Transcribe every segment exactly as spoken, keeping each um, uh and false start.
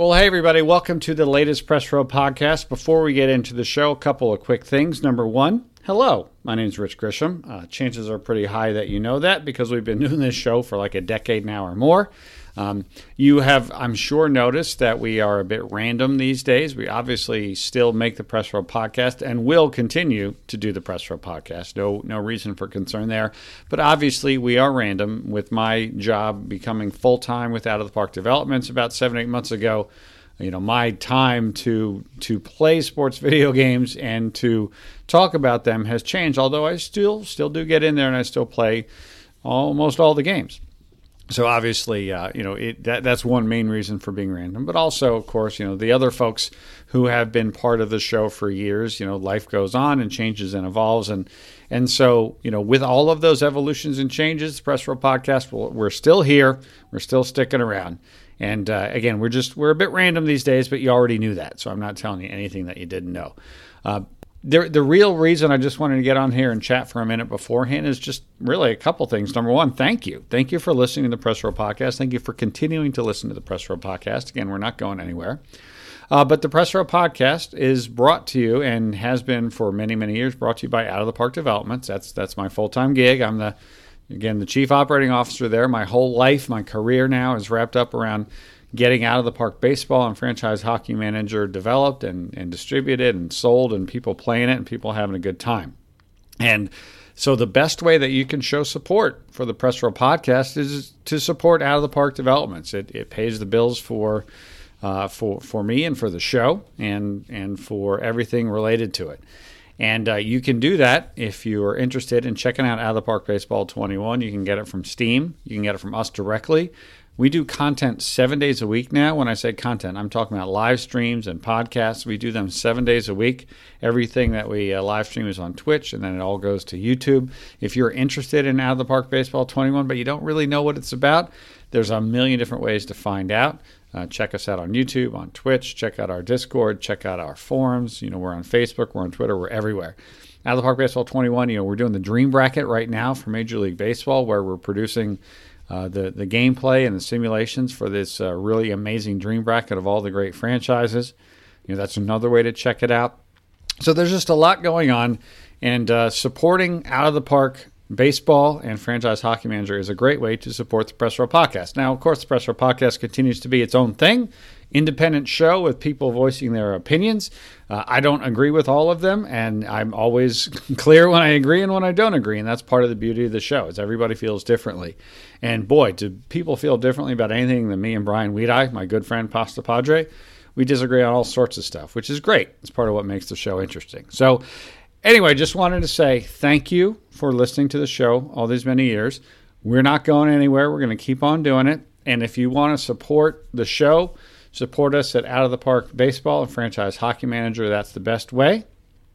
Well, hey, everybody. Welcome to the latest Press Row podcast. Before we get into the show, a couple of quick things. Number one, hello. My name is Rich Grisham. Uh, chances are pretty high that you know that because we've been doing this show for like a decade now or more. Um, you have, I'm sure, noticed that we are a bit random these days. We obviously still make the Press Row podcast and will continue to do the Press Row podcast. No, no reason for concern there. But obviously, we are random. With my job becoming full-time with Out of the Park Developments about seven, eight months ago, you know, my time to to play sports video games and to talk about them has changed. Although I still still do get in there and I still play almost all the games. So obviously, uh, you know, it, that, that's one main reason for being random. But also, of course, you know, the other folks who have been part of the show for years, you know, life goes on and changes and evolves. And and so, you know, with all of those evolutions and changes, the Press Row Podcast, we're still here. We're still sticking around. And uh, again, we're just, we're a bit random these days, but you already knew that. So I'm not telling you anything that you didn't know. Uh, The the real reason I just wanted to get on here and chat for a minute beforehand is just really a couple things. Number one, thank you. Thank you for listening to the Press Row Podcast. Thank you for continuing to listen to the Press Row Podcast. Again, we're not going anywhere. Uh, but the Press Row Podcast is brought to you and has been for many, many years brought to you by Out of the Park Developments. That's that's my full-time gig. I'm the, again, the chief operating officer there. My whole life, my career now is wrapped up around getting Out of the Park baseball and franchise hockey manager developed and, and distributed and sold and people playing it and people having a good time. And so the best way that you can show support for the Press Row Podcast is to support Out of the Park Developments. It, it pays the bills for uh, for for me and for the show and and for everything related to it. And uh, you can do that if you are interested in checking out Out of the Park Baseball twenty-one. You can get it from Steam. You can get it from us directly. We do content seven days a week now. When I say content, I'm talking about live streams and podcasts. We do them seven days a week. Everything that we uh, live stream is on Twitch, and then it all goes to YouTube. If you're interested in Out of the Park Baseball twenty-one, but you don't really know what it's about, there's a million different ways to find out. Uh, check us out on YouTube, on Twitch. Check out our Discord. Check out our forums. You know, we're on Facebook. We're on Twitter. We're everywhere. Out of the Park Baseball twenty-one, you know, we're doing the Dream Bracket right now for Major League Baseball, where we're producing Uh, the, the gameplay and the simulations for this uh, really amazing dream bracket of all the great franchises. You know, that's another way to check it out. So there's just a lot going on, and uh, supporting Out of the Park baseball and franchise hockey manager is a great way to support the Press Row Podcast. Now, of course, the Press Row Podcast continues to be its own thing, independent show with people voicing their opinions. Uh, I don't agree with all of them, and I'm always clear when I agree and when I don't agree, and that's part of the beauty of the show, is everybody feels differently. And boy, do people feel differently about anything than me and Brian Weedeye, my good friend Pasta Padre. We disagree on all sorts of stuff, which is great. It's part of what makes the show interesting. So anyway, just wanted to say thank you for listening to the show all these many years. We're not going anywhere. We're going to keep on doing it. And if you want to support the show, support us at Out of the Park Baseball and Franchise Hockey Manager. That's the best way.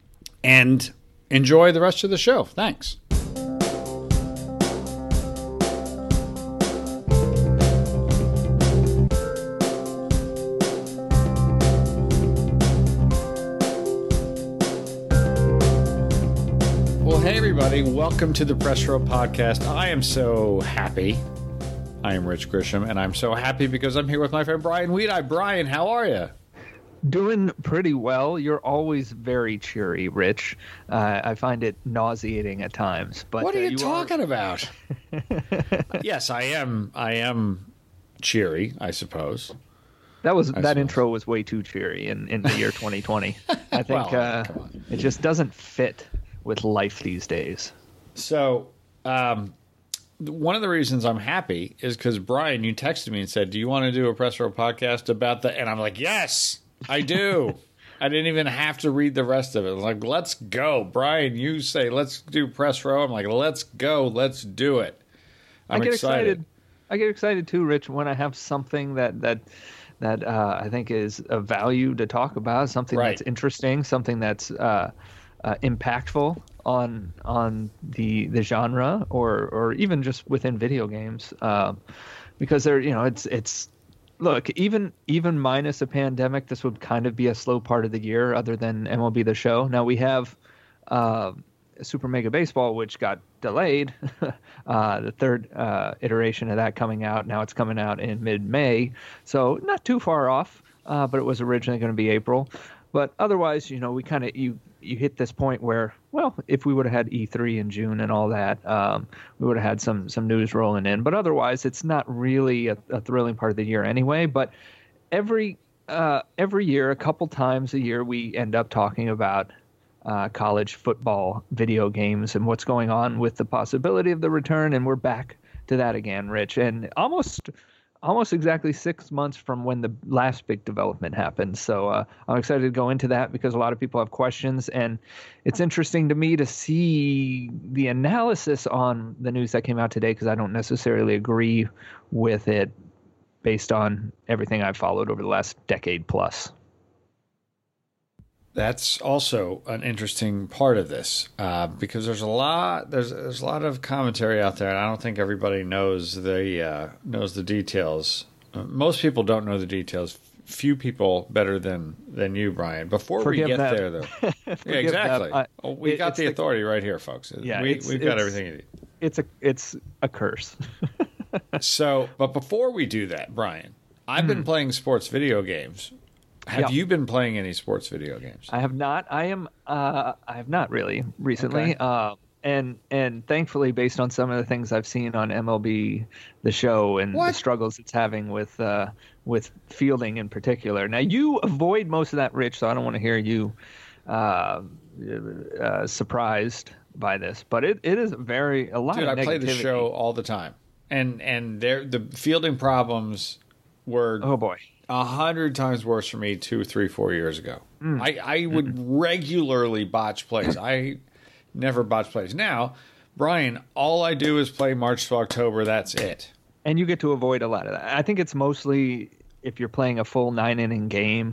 And enjoy the rest of the show. Thanks. Well, hey, everybody. Welcome to the Press Row Podcast. I am so happy. I am Rich Grisham, and I'm so happy because I'm here with my friend Brian Weedeye. Brian, how are you? Doing pretty well. You're always very cheery, Rich. Uh, I find it nauseating at times. But what are you, uh, you talking are... about? Yes, I am. I am cheery, I suppose. That was I that suppose. intro was way too cheery in, in the year twenty twenty. I think well, uh, come on. It just doesn't fit with life these days. So, um, one of the reasons I'm happy is because, Brian, you texted me and said, do you want to do a Press Row Podcast about that? And I'm like, yes, I do. I didn't even have to read the rest of it. I'm like, let's go. Brian, you say, let's do Press Row. I'm like, let's go. Let's do it. I'm I get excited. excited. I get excited too, Rich, when I have something that that that uh, I think is of value to talk about, something Right. that's interesting, something that's uh, uh, impactful on on the the genre, or or even just within video games, um, because they're you know it's it's look even even minus a pandemic, this would kind of be a slow part of the year, other than M L B The Show. Now we have uh, Super Mega Baseball, which got delayed, uh, the third uh, iteration of that coming out. Now it's coming out in mid-May, so not too far off. uh, but it was originally going to be April. But otherwise, you know, we kind of you you hit this point where, well, if we would have had E three in June and all that, um, we would have had some some news rolling in. But otherwise, it's not really a, a thrilling part of the year anyway. But every uh, every year, a couple times a year, we end up talking about uh, college football video games and what's going on with the possibility of the return. And we're back to that again, Rich, and almost. Almost exactly six months from when the last big development happened. So uh, I'm excited to go into that because a lot of people have questions. And it's interesting to me to see the analysis on the news that came out today because I don't necessarily agree with it based on everything I've followed over the last decade plus. That's also an interesting part of this uh, because there's a lot there's there's a lot of commentary out there, and I don't think everybody knows the uh, knows the details. Uh, most people don't know the details. Few people better than than you, Brian. Before Forgive we get that. there, though, yeah, exactly. I, well, we it, got the the, authority right here, folks. Yeah, we, it's, we've got it's, everything you need. It's a it's a curse. So, but before we do that, Brian, I've mm. been playing sports video games. Have yep. you been playing any sports video games? I have not. I am. Uh, I have not really recently. Okay. Uh, and and thankfully, based on some of the things I've seen on M L B, the show, and what? the struggles it's having with uh, with fielding in particular. Now, you avoid most of that, Rich. So I don't want to hear you uh, uh, surprised by this. But it, it is very a lot Dude, of I negativity. play the show all the time, and and there the fielding problems were oh boy. a hundred times worse for me two, three, four years ago. Mm. I, I would mm. regularly botch plays. I never botch plays. Now, Brian, all I do is play March to October. That's it. And you get to avoid a lot of that. I think it's mostly if you're playing a full nine inning game.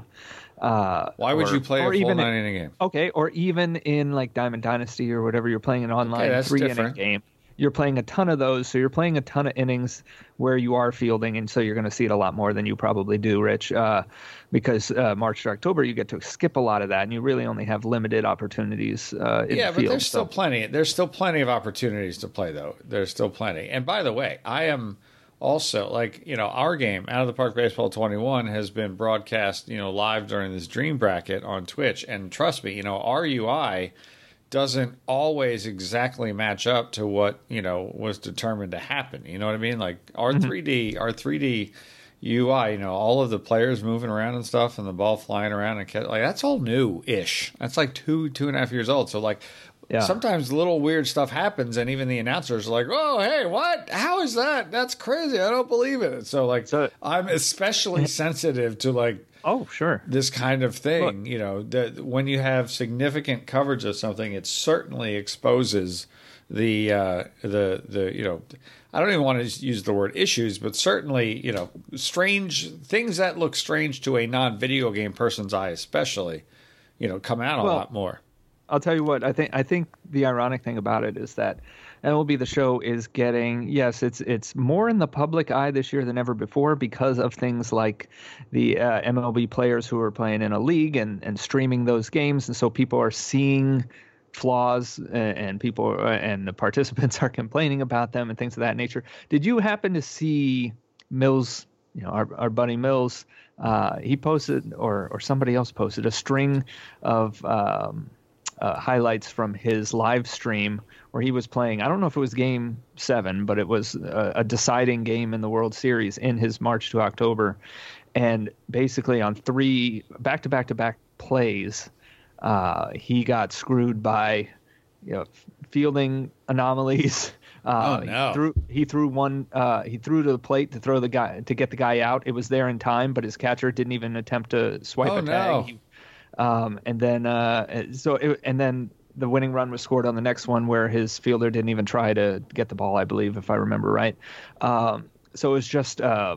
Uh, Why would or, you play a full even nine inning game? Okay, or even in like Diamond Dynasty or whatever, you're playing an online okay, three inning game. You're playing a ton of those, so you're playing a ton of innings where you are fielding, and so you're going to see it a lot more than you probably do, Rich, uh, because uh, March to October, you get to skip a lot of that, and you really only have limited opportunities uh, in yeah, the field. but there's so. still plenty. There's still plenty of opportunities to play, though. There's still plenty. And by the way, I am also, like, you know, our game, Out of the Park Baseball twenty-one, has been broadcast, you know, live during this Dream Bracket on Twitch, and trust me, you know, our U I doesn't always exactly match up to what, you know, was determined to happen. You know what I mean? Like our mm-hmm. three D, our three D U I, you know, all of the players moving around and stuff and the ball flying around and catch, like that's all new-ish. That's like two, two and a half years old. So like yeah. sometimes little weird stuff happens and even the announcers are like, oh, hey, what? How is that? That's crazy. I don't believe it. So like so, I'm especially sensitive to like, oh, sure. this kind of thing, Look. you know, that when you have significant coverage of something, it certainly exposes the uh, the the you know, I don't even want to use the word issues, but certainly, you know, strange things that look strange to a non-video game person's eye, especially, you know, come out a well, lot more. I'll tell you what, I think I think the ironic thing about it is that M L B The Show is getting, yes, it's it's more in the public eye this year than ever before because of things like the uh, M L B players who are playing in a league and, and streaming those games. And so people are seeing flaws and, and people uh, and the participants are complaining about them and things of that nature. Did you happen to see Mills, you know, our, our buddy Mills, uh, he posted or, or somebody else posted a string of um, Uh, highlights from his live stream where he was playing, I don't know if it was game seven, but it was a, a deciding game in the World Series in his March to October. And basically on three back-to-back-to-back plays, uh, he got screwed by you know, fielding anomalies. Uh, oh, no. He threw, he threw one. Uh, he threw to the plate to throw the guy to get the guy out. It was there in time, but his catcher didn't even attempt to swipe oh, a tag. No. He, Um, and then, uh, so, it, and then the winning run was scored on the next one where his fielder didn't even try to get the ball, I believe, if I remember right. Um, so it was just, uh,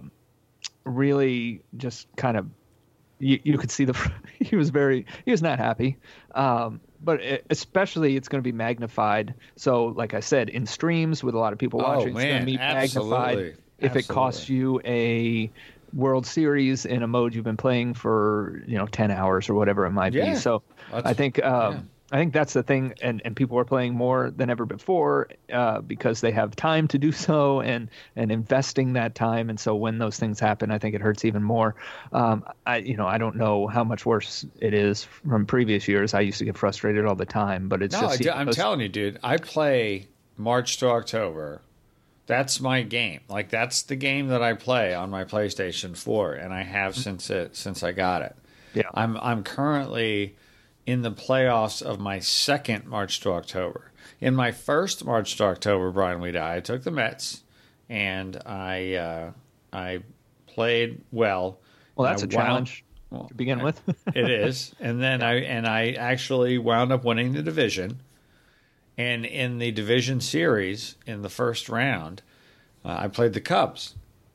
really just kind of, you, you could see the, he was very, he was not happy. Um, but it, especially it's going to be magnified. So like I said, in streams with a lot of people watching, oh, it's going to be absolutely. magnified if absolutely. it costs you a World Series in a mode you've been playing for, you know, ten hours or whatever it might yeah. be. So That's, I think um, yeah. I think that's the thing, and, and people are playing more than ever before uh, because they have time to do so and and investing that time. And so when those things happen, I think it hurts even more. Um, I you know I don't know how much worse it is from previous years. I used to get frustrated all the time, but it's No, just I do, you know, I'm those- telling you, dude. I play March to October. That's my game. Like that's the game that I play on my PlayStation four, and I have since it since I got it. Yeah. I'm I'm currently in the playoffs of my second March to October. In my first March to October, Brian Weeda, I took the Mets, and I uh, I played well. Well, that's I a wound- challenge well, to begin with. it is, and then I and I actually wound up winning the division. And in the division series, in the first round, uh, I played the Cubs,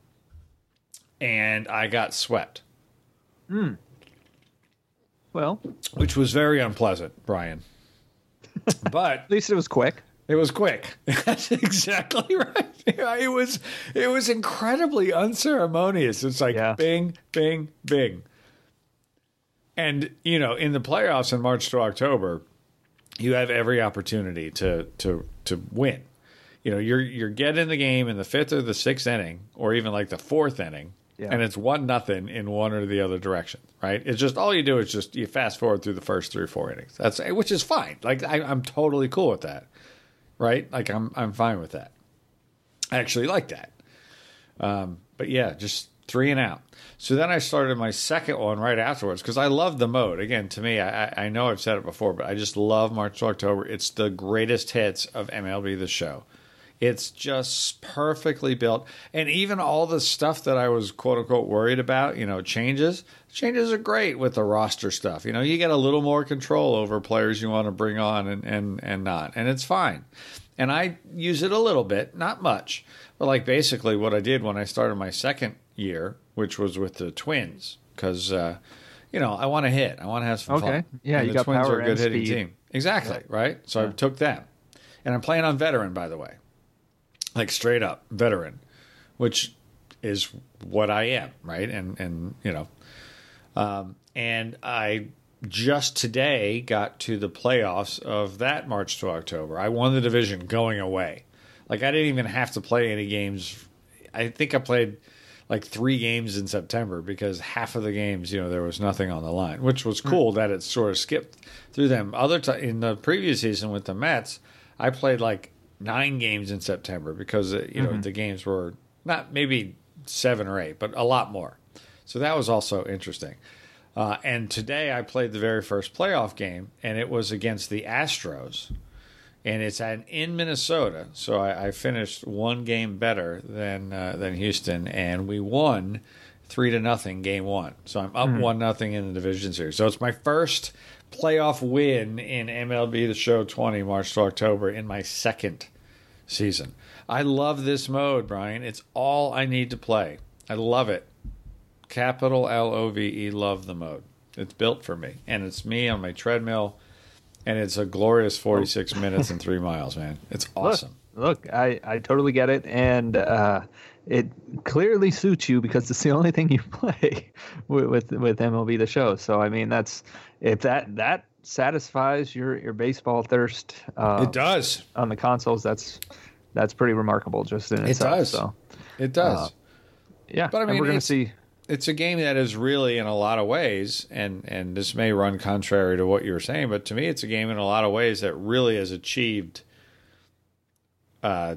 and I got swept, Well, which was very unpleasant, Brian. But at least it was quick. it was quick. That's exactly right. It was it was incredibly unceremonious. It's like Yeah. bing, bing, bing. And you know, in the playoffs in March to October, you have every opportunity to to to win. You know, you're you're getting the game in the fifth or the sixth inning, or even like the fourth inning, Yeah. and it's one nothing in one or the other direction. Right? It's just all you do is just you fast forward through the first three or four innings. That's which is fine. Like I, I'm totally cool with that. Right? Like I'm I'm fine with that. I actually like that. Um, but yeah, just three and out. So then I started my second one right afterwards because I love the mode. Again, to me, I, I know I've said it before, but I just love March to October. It's the greatest hits of M L B The Show. It's just perfectly built. And even all the stuff that I was quote unquote worried about, you know, changes, changes are great with the roster stuff. You know, you get a little more control over players you want to bring on and, and, and not. And it's fine. And I use it a little bit, not much. But like basically what I did when I started my second year, which was with the Twins, because, uh, you know, I want to hit. I want to have some Okay. fun. Yeah, and you the got Twins power are a good and hitting speed. team. Exactly, right? So I took them. And I'm playing on veteran, by the way. Like straight up veteran, which is what I am, right? And and you know, um, and I just today got to the playoffs of that March to October. I won the division going away. Like I didn't even have to play any games. I think I played like three games in September because half of the games, you know, there was nothing on the line, which was cool that it sort of skipped through them. Other t- in the previous season with the Mets, I played like nine games in September because uh, you know Mm-hmm. the games were not maybe seven or eight, but a lot more. So that was also interesting. Uh, and today I played the very first playoff game, and it was against the Astros, and it's at, in Minnesota. So I, I finished one game better than uh, than Houston, and we won three to nothing game one. So I'm up one nothing in the division series. So it's my first playoff win in M L B The Show twenty March to October in my second season. I love this mode, Brian. It's all I need to play. I love it. Capital L O V E, love the mode. It's built for me. And it's me on my treadmill. And it's a glorious forty-six minutes and three miles, man. It's awesome. Look, look I, I totally get it. And uh, it clearly suits you because it's the only thing you play with, with, with M L B The Show. So, I mean, that's if that that satisfies your, your baseball thirst uh, It does. on the consoles, that's that's pretty remarkable just in It itself. does. So, It does. Uh, yeah, But I and mean, we're going to it's- see. It's a game that is really, in a lot of ways, and, and this may run contrary to what you were saying, but to me, it's a game in a lot of ways that really has achieved uh,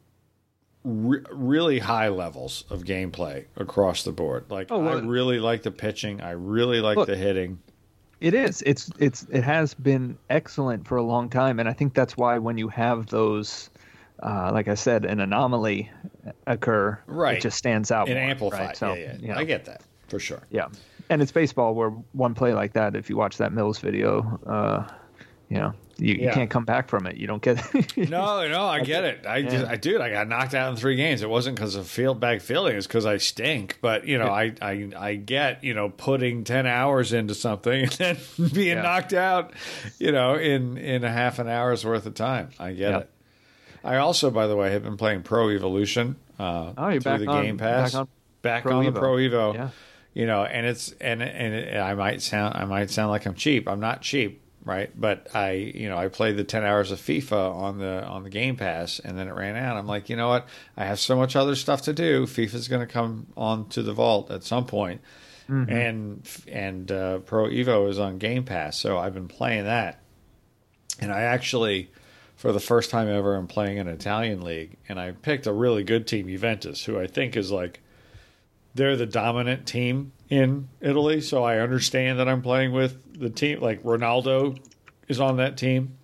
re- really high levels of gameplay across the board. Like, Oh, well- I really like the pitching. I really like Look, the hitting. It is. It's it's it has been excellent for a long time, and I think that's why when you have those, uh, like I said, an anomaly occur, Right. it just stands out. It more, amplifies. right? So, yeah, yeah, you know, I get that for sure. yeah, and it's baseball where one play like that, if you watch that Mills video, uh, you know, you, you Yeah. can't come back from it. You don't get. No, no, I get it. I, just, I, dude, I got knocked out in three games. It wasn't because of field bag fielding; it's because I stink. But you know, I, I, I get you know putting ten hours into something and then being Yeah. knocked out, you know, in in a half an hour's worth of time. I get Yeah. it. I also, by the way, have been playing Pro Evolution uh, Oh, you're through back the on- Game Pass. back on Back Pro on the Evo. Pro Evo. Yeah. You know, and it's and and it, I might sound I might sound like I'm cheap. I'm not cheap. right? But I, you know, I played the ten hours of FIFA on the on the Game Pass, and then it ran out. I'm like, you know what? I have so much other stuff to do. FIFA's going to come on to the vault at some point. Mm-hmm. and and uh, Pro Evo is on Game Pass, so I've been playing that. And I actually, for the first time ever, am playing an Italian league, and I picked a really good team, Juventus, who I think is like, they're the dominant team in Italy, so I understand that I'm playing with the team. Like Ronaldo is on that team,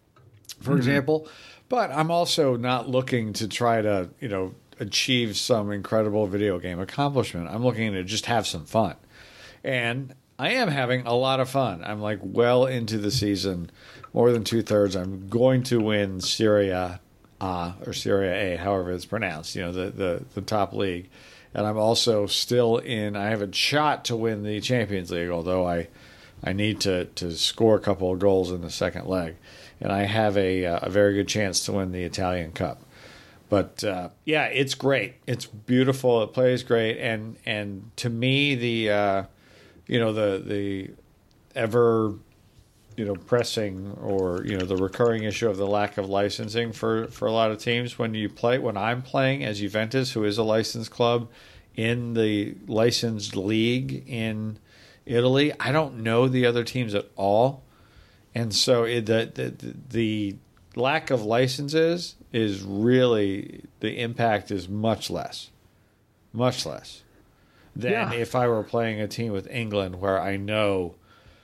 for mm-hmm. example. But I'm also not looking to try to, you know, achieve some incredible video game accomplishment. I'm looking to just have some fun. And I am having a lot of fun. I'm like well into the season, more than two thirds. I'm going to win Serie A or Serie A, however it's pronounced, you know, the, the, the top league. And I'm also still in, I have a shot to win the Champions League, although I I need to, to score a couple of goals in the second leg. And I have a, a very good chance to win the Italian Cup. But uh, yeah, it's great. It's beautiful. It plays great, and and to me, the uh, you know the the ever you know pressing or you know the recurring issue of the lack of licensing for, for a lot of teams when you play when I'm playing as Juventus, who is a licensed club in the licensed league in Italy. I don't know the other teams at all, and so it, the the the lack of licenses is really, the impact is much less, much less than yeah. if I were playing a team with England where I know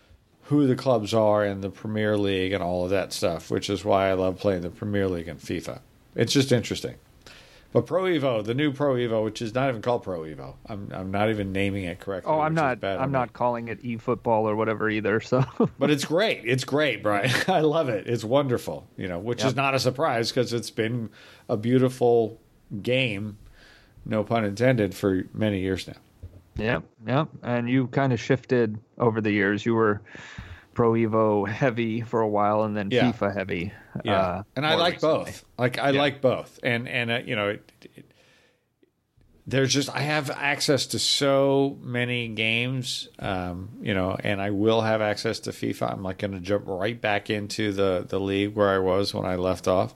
who the clubs are in the Premier League and all of that stuff, which is why I love playing the Premier League and FIFA. It's just interesting. But Pro Evo, the new Pro Evo, which is not even called Pro Evo, I'm I'm not even naming it correctly. Oh, I'm not. I'm not calling it eFootball or whatever either. So, but it's great. It's great, Brian. I love it. It's wonderful. You know, which yep. is not a surprise because it's been a beautiful game, no pun intended, for many years now. Yep, yep. And you kind of shifted over the years. You were Pro Evo heavy for a while, and then yeah. FIFA heavy. Yeah, uh, and I like recently. both. Like I yeah. like both, and and uh, you know, it, it, there's just I have access to so many games, um, you know, and I will have access to FIFA. I'm like going to jump right back into the the league where I was when I left off,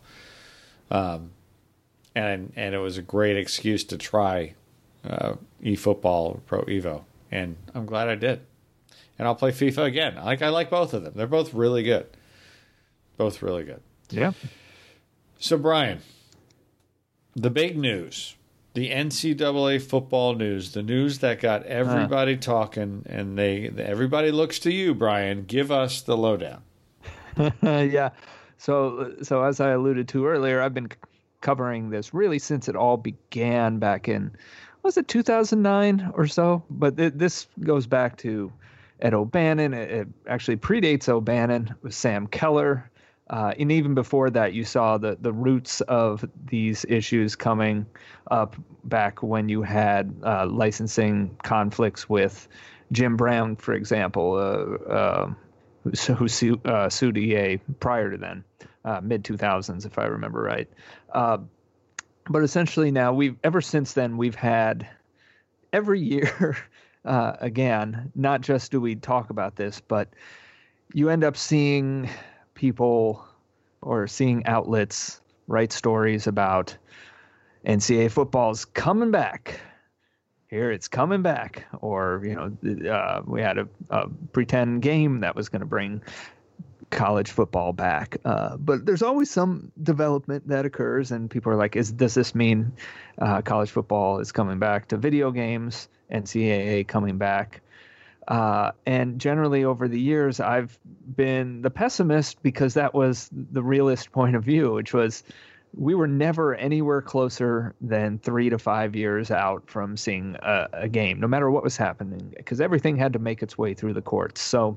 um, and and it was a great excuse to try uh, eFootball Pro Evo, and I'm glad I did. And I'll play FIFA again. Like I like both of them. They're both really good. Both really good. Yeah. So, Brian, the big news, the N C double A football news, the news that got everybody uh. talking, and they everybody looks to you, Brian. Give us the lowdown. yeah. So, so as I alluded to earlier, I've been covering this really since it all began back in, was it two thousand nine or so? But th- this goes back to Ed O'Bannon. It, it actually predates O'Bannon with Sam Keller. Uh, and even before that, you saw the, the roots of these issues coming up back when you had uh, licensing conflicts with Jim Brown, for example, uh, uh, who, who su- uh, sued E A prior to then, uh, mid two thousands, if I remember right. Uh, but essentially now, we've ever since then, we've had every year... Uh, again, not just do we talk about this, but you end up seeing people or seeing outlets write stories about N C double A football's coming back. Here it's coming back. Or, you know, uh, we had a, a pretend game that was going to bring college football back. Uh, but there's always some development that occurs, and people are like, "Is does this mean uh, college football is coming back to video games? N C double A coming back?" Uh, and generally over the years, I've been the pessimist because that was the realist point of view, which was we were never anywhere closer than three to five years out from seeing a, a game, no matter what was happening, because everything had to make its way through the courts. So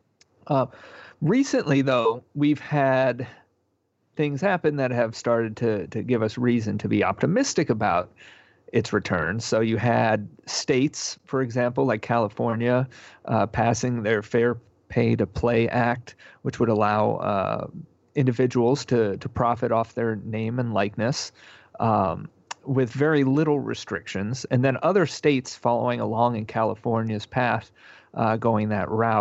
uh, recently, though, we've had things happen that have started to to give us reason to be optimistic about its return. So you had states, for example, like California, uh, passing their Fair Pay to Play Act, which would allow uh, individuals to to profit off their name and likeness um, with very little restrictions. And then other states following along in California's path, uh, going that route.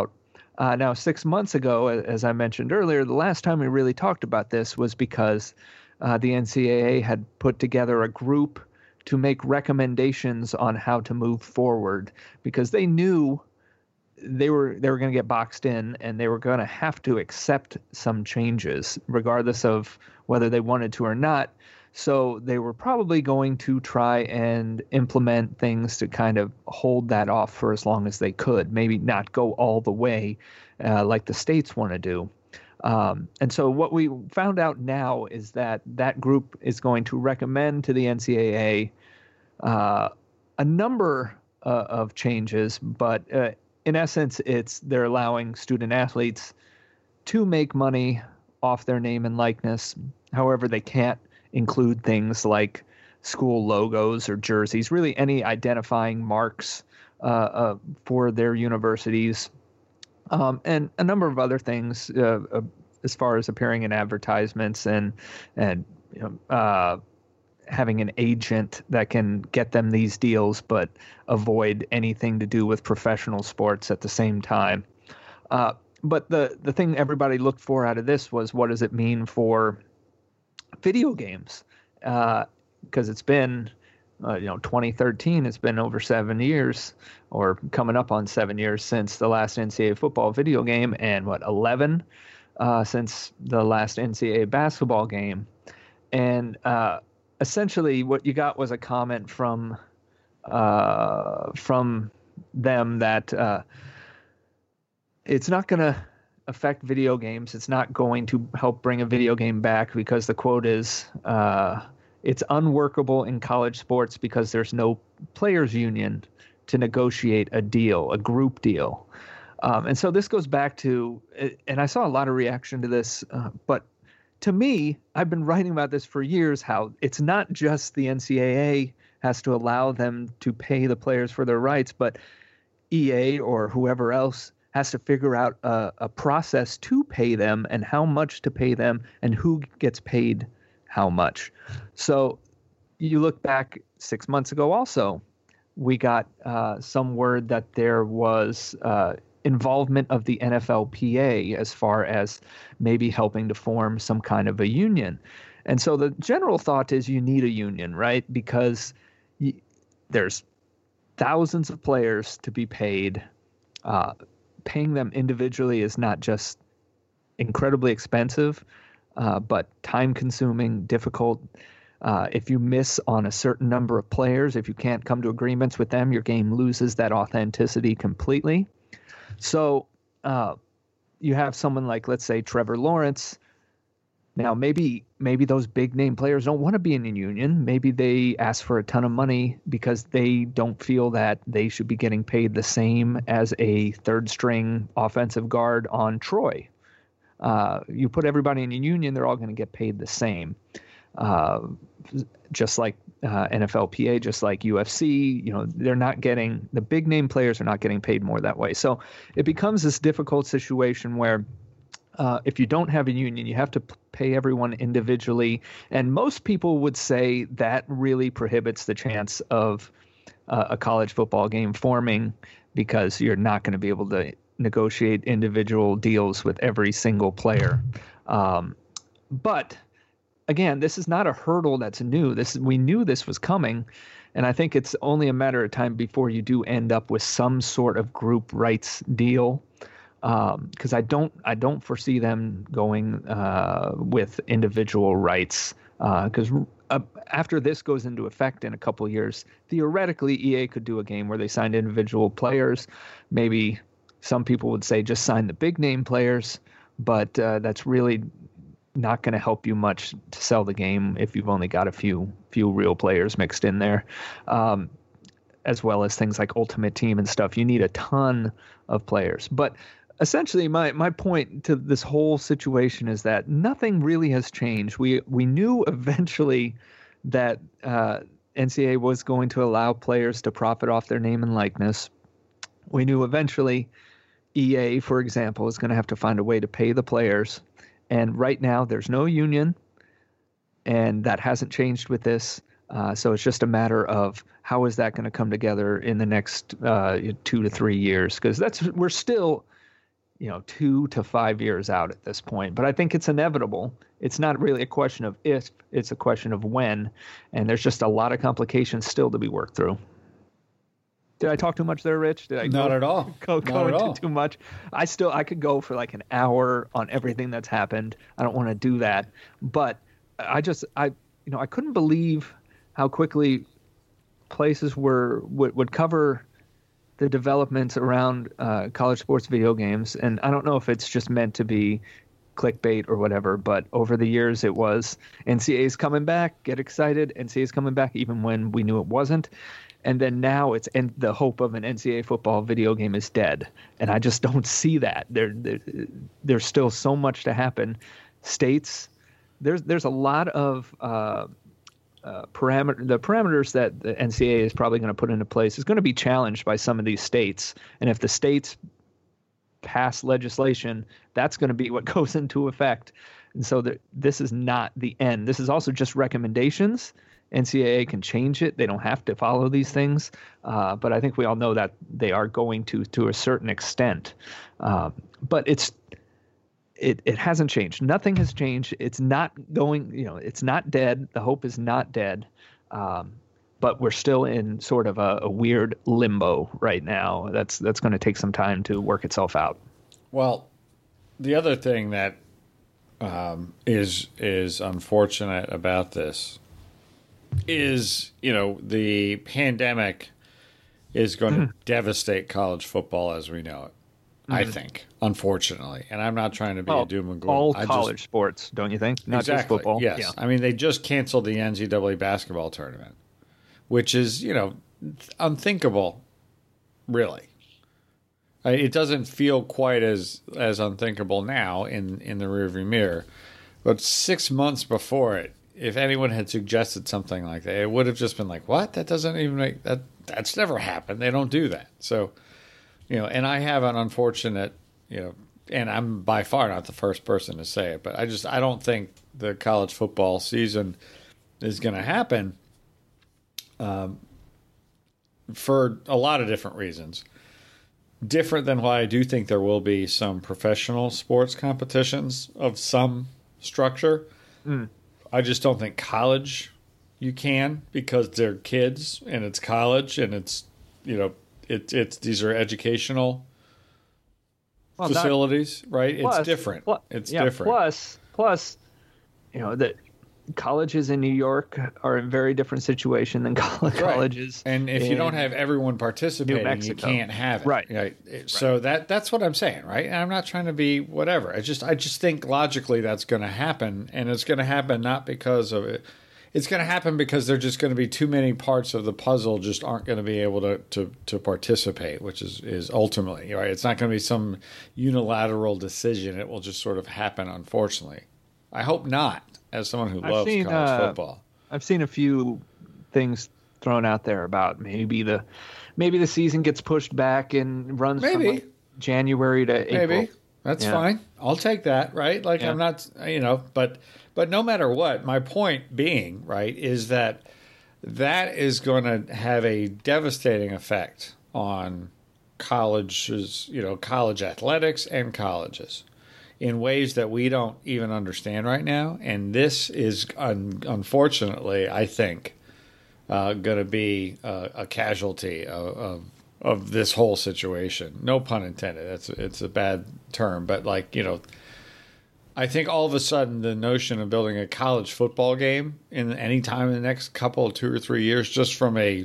Uh, now, six months ago, as I mentioned earlier, the last time we really talked about this was because uh, the N C double A had put together a group to make recommendations on how to move forward, because they knew they were they were going to get boxed in, and they were going to have to accept some changes, regardless of whether they wanted to or not. So they were probably going to try and implement things to kind of hold that off for as long as they could, maybe not go all the way uh, like the states want to do. Um, and so what we found out now is that that group is going to recommend to the N C double A uh, a number uh, of changes, but uh, in essence, it's they're allowing student athletes to make money off their name and likeness. However, they can't include things like school logos or jerseys, really any identifying marks uh, uh, for their universities, um, and a number of other things uh, uh, as far as appearing in advertisements and and you know, uh, having an agent that can get them these deals, but avoid anything to do with professional sports at the same time. Uh, but the the thing everybody looked for out of this was, what does it mean for video games? Because uh, it's been, uh, you know, twenty thirteen. It's been over seven years, or coming up on seven years since the last N C double A football video game, and what, eleven uh, since the last N C double A basketball game. And uh, essentially, what you got was a comment from uh, from them that uh, it's not going to affect video games. It's not going to help bring a video game back, because the quote is, uh, it's unworkable in college sports because there's no players union to negotiate a deal, a group deal. Um, and so this goes back to, and I saw a lot of reaction to this, uh, but to me, I've been writing about this for years, how it's not just the N C double A has to allow them to pay the players for their rights, but E A or whoever else has to figure out a, a process to pay them, and how much to pay them, and who gets paid how much. So you look back six months ago also, we got uh, some word that there was uh, involvement of the N F L P A as far as maybe helping to form some kind of a union. And so the general thought is you need a union, right? Because y- there's thousands of players to be paid. Uh, paying them individually is not just incredibly expensive, uh, but time-consuming, difficult. Uh, if you miss on a certain number of players, if you can't come to agreements with them, your game loses that authenticity completely. So uh, you have someone like, let's say, Trevor Lawrence. Now, maybe maybe those big-name players don't want to be in a union. Maybe they ask for a ton of money because they don't feel that they should be getting paid the same as a third-string offensive guard on Troy. Uh, you put everybody in a union, they're all going to get paid the same. Uh, just like uh, N F L P A, just like U F C, you know, they're not getting, the big-name players are not getting paid more that way. So it becomes this difficult situation where Uh, if you don't have a union, you have to p- pay everyone individually. And most people would say that really prohibits the chance of uh, a college football game forming, because you're not going to be able to negotiate individual deals with every single player. Um, but again, this is not a hurdle that's new. This we knew this was coming. And I think it's only a matter of time before you do end up with some sort of group rights deal. Because um, I don't, I don't foresee them going uh, with individual rights. Because uh, uh, after this goes into effect in a couple of years, theoretically, E A could do a game where they signed individual players. Maybe some people would say just sign the big name players, but uh, that's really not going to help you much to sell the game if you've only got a few, few real players mixed in there. Um, as well as things like Ultimate Team and stuff. You need a ton of players, but essentially, my, my point to this whole situation is that nothing really has changed. We we knew eventually that uh, N C double A was going to allow players to profit off their name and likeness. We knew eventually E A, for example, is going to have to find a way to pay the players. And right now, there's no union, and that hasn't changed with this. Uh, so it's just a matter of how is that going to come together in the next uh, two to three years? Because that's we're still you know, two to five years out at this point. But I think it's inevitable. It's not really a question of if, it's a question of when. And there's just a lot of complications still to be worked through. Did I talk too much there, Rich? Did I Not go, at all. Go, go Not into at all. too much? I still, I could go for like an hour on everything that's happened. I don't want to do that. But I just, I, you know, I couldn't believe how quickly places were, would, would cover the developments around uh, college sports video games. And I don't know if it's just meant to be clickbait or whatever, but over the years it was N C A A's coming back, get excited, N C A A's coming back, even when we knew it wasn't. And then now it's, and the hope of an N C A A football video game is dead. And I just don't see that. There, there there's still so much to happen. States, there's there's a lot of uh, uh, parameter, the parameters that the N C A A is probably going to put into place is going to be challenged by some of these states. And if the states pass legislation, that's going to be what goes into effect. And so the, this is not the end. This is also just recommendations. N C A A can change it. They don't have to follow these things. Uh, but I think we all know that they are going to to a certain extent. Um, but it's it it hasn't changed. Nothing has changed. It's not going, you know, it's not dead. The hope is not dead. Um, but we're still in sort of a, a weird limbo right now. That's that's going to take some time to work itself out. Well, the other thing that um, is is unfortunate about this is, you know, the pandemic is going to devastate college football as we know it. Mm-hmm. I think, unfortunately, and I'm not trying to be well, a doom and gloom. All I college just, sports, don't you think? Not exactly, just football. Yes, yeah. I mean they just canceled the N C double A basketball tournament, which is, you know, unthinkable, really. It doesn't feel quite as as unthinkable now in in the rearview mirror, but six months before it, if anyone had suggested something like that, it would have just been like, "What? That doesn't even make that. That's never happened. They don't do that." So, you know, and I have an unfortunate, you know, and I'm by far not the first person to say it, but I just I don't think the college football season is going to happen, um, for a lot of different reasons. Different than why I do think there will be some professional sports competitions of some structure. Mm. I just don't think college you can, because they're kids and it's college and it's, you know, it, it's these are educational well, facilities, that, right? Plus, it's different. Plus, it's yeah, different. Plus, plus, you know, that colleges in New York are in a very different situation than college right. colleges. And if you don't have everyone participating, you can't have it. Right. right. So right. that that's what I'm saying, right? And I'm not trying to be whatever. I just I just think logically that's going to happen, and it's going to happen not because of it. It's going to happen because there're just going to be too many parts of the puzzle just aren't going to be able to, to, to participate, which is, is ultimately, right? It's not going to be some unilateral decision. It will just sort of happen, unfortunately. I hope not. As someone who loves seen, college uh, football, I've seen a few things thrown out there about maybe the maybe the season gets pushed back and runs maybe. from like January to April. Maybe that's yeah. fine. I'll take that. Right? Like yeah. I'm not, you know, but but no matter what, my point being, right, is that that is going to have a devastating effect on colleges, you know, college athletics and colleges, in ways that we don't even understand right now. And this is, un- unfortunately, I think, uh, going to be a, a casualty of, of of this whole situation. No pun intended. That's it's a bad term, but like, you know, I think all of a sudden the notion of building a college football game in any time in the next couple, two or three years, just from a,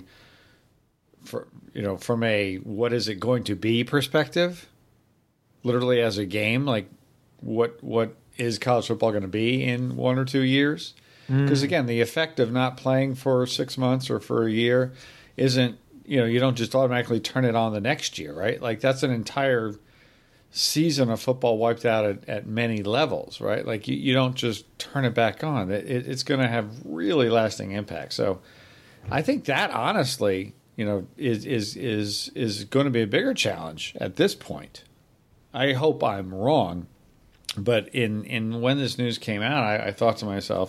for, you know, from a what is it going to be perspective, literally as a game, like, what what is college football going to be in one or two years? Because, mm. again, the effect of not playing for six months or for a year isn't, you know, you don't just automatically turn it on the next year, right? Like, that's an entire season of football wiped out at, at many levels, right? Like, you, you don't just turn it back on. It, it, it's going to have really lasting impact. So I think that, honestly, you know, is is is is going to be a bigger challenge at this point. I hope I'm wrong. But in, in when this news came out, I, I thought to myself,